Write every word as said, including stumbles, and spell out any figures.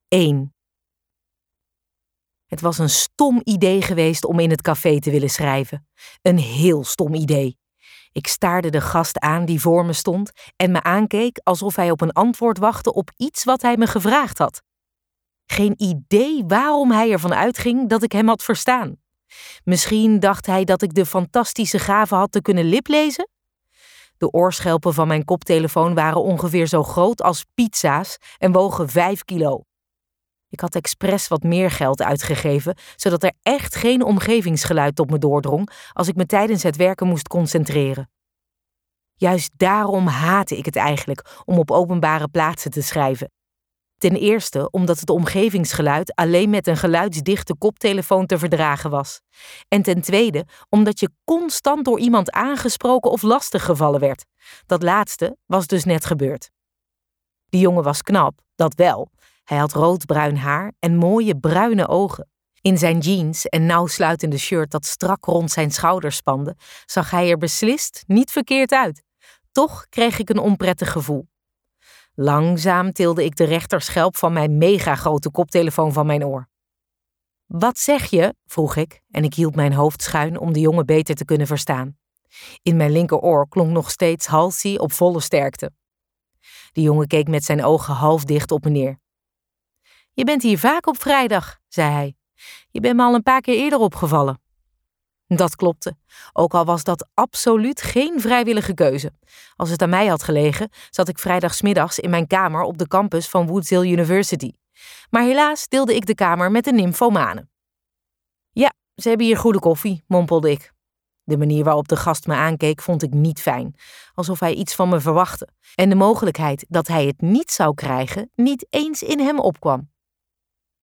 één. Het was een stom idee geweest om in het café te willen schrijven. Een heel stom idee. Ik staarde de gast aan die voor me stond en me aankeek alsof hij op een antwoord wachtte op iets wat hij me gevraagd had. Geen idee waarom hij ervan uitging dat ik hem had verstaan. Misschien dacht hij dat ik de fantastische gave had te kunnen liplezen? De oorschelpen van mijn koptelefoon waren ongeveer zo groot als pizza's en wogen vijf kilo. Ik had expres wat meer geld uitgegeven, zodat er echt geen omgevingsgeluid tot me doordrong als ik me tijdens het werken moest concentreren. Juist daarom haatte ik het eigenlijk om op openbare plaatsen te schrijven. Ten eerste omdat het omgevingsgeluid alleen met een geluidsdichte koptelefoon te verdragen was. En ten tweede omdat je constant door iemand aangesproken of lastiggevallen werd. Dat laatste was dus net gebeurd. Die jongen was knap, dat wel. Hij had roodbruin haar en mooie bruine ogen. In zijn jeans en nauwsluitende shirt dat strak rond zijn schouders spande, zag hij er beslist niet verkeerd uit. Toch kreeg ik een onprettig gevoel. Langzaam tilde ik de rechterschelp van mijn megagrote koptelefoon van mijn oor. Wat zeg je? Vroeg ik en ik hield mijn hoofd schuin om de jongen beter te kunnen verstaan. In mijn linkeroor klonk nog steeds Halsey op volle sterkte. De jongen keek met zijn ogen half dicht op me neer. Je bent hier vaak op vrijdag, zei hij. Je bent me al een paar keer eerder opgevallen. Dat klopte, ook al was dat absoluut geen vrijwillige keuze. Als het aan mij had gelegen, zat ik vrijdagsmiddags in mijn kamer op de campus van Woods Hill University. Maar helaas deelde ik de kamer met een nymphomane. Ja, ze hebben hier goede koffie, mompelde ik. De manier waarop de gast me aankeek vond ik niet fijn, alsof hij iets van me verwachtte. En de mogelijkheid dat hij het niet zou krijgen niet eens in hem opkwam.